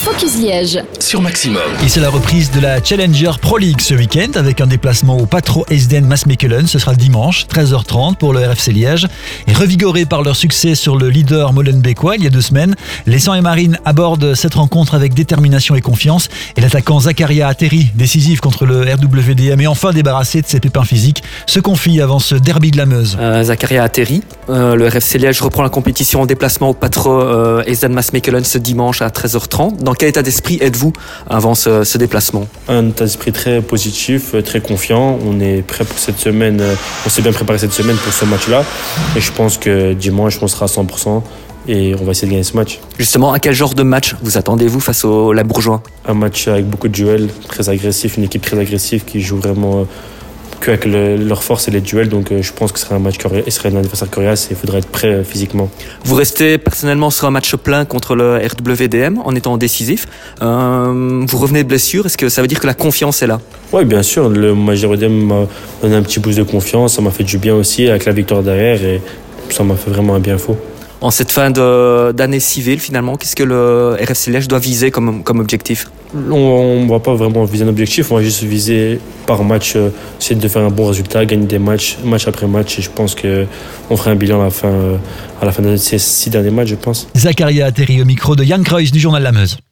Focus Liège sur Maximum. Et c'est la reprise de la Challenger Pro League ce week-end avec un déplacement au Patro Esden Maasmechelen. Ce sera dimanche, 13h30 pour le RFC Liège. Et revigorés par leur succès sur le leader Molenbeekois il y a 2 semaines, les Sang et Marines abordent cette rencontre avec détermination et confiance. Et l'attaquant Zakaria Atteri, décisif contre le RWDM et enfin débarrassé de ses pépins physiques, se confie avant ce derby de la Meuse. Zakaria Atteri, le RFC Liège reprend la compétition en déplacement au Patro Esden Maasmechelen ce dimanche à 13h30. Dans quel état d'esprit êtes-vous avant ce déplacement ? Un état d'esprit très positif, très confiant. On est prêt pour cette semaine. On s'est bien préparé cette semaine pour ce match-là. Et je pense que dimanche, on sera à 100% et on va essayer de gagner ce match. Justement, à quel genre de match vous attendez-vous face aux Labourgeois ? Un match avec beaucoup de duels, très agressif, une équipe très agressive qui joue vraiment qu'avec leur force et les duels. Donc je pense que ce sera un match coriace, ce sera un adversaire coriace et il faudra être prêt physiquement. Vous restez personnellement sur un match plein contre le RWDM en étant décisif. Vous revenez de blessure, est-ce que ça veut dire que la confiance est là ? Oui, bien sûr. Le match de RWDM m'a donné un petit boost de confiance, ça m'a fait du bien aussi avec la victoire derrière et ça m'a fait vraiment un bien fou. En cette fin d'année civile, finalement, qu'est-ce que le RFC Liège doit viser comme objectif ? On ne va pas vraiment viser un objectif, on va juste viser par match, essayer de faire un bon résultat, gagner des match après match. Et je pense qu'on fera un bilan à la fin de ces 6 derniers matchs, je pense. Zakaria Atteri au micro de Yann Kreuz du Journal La Meuse.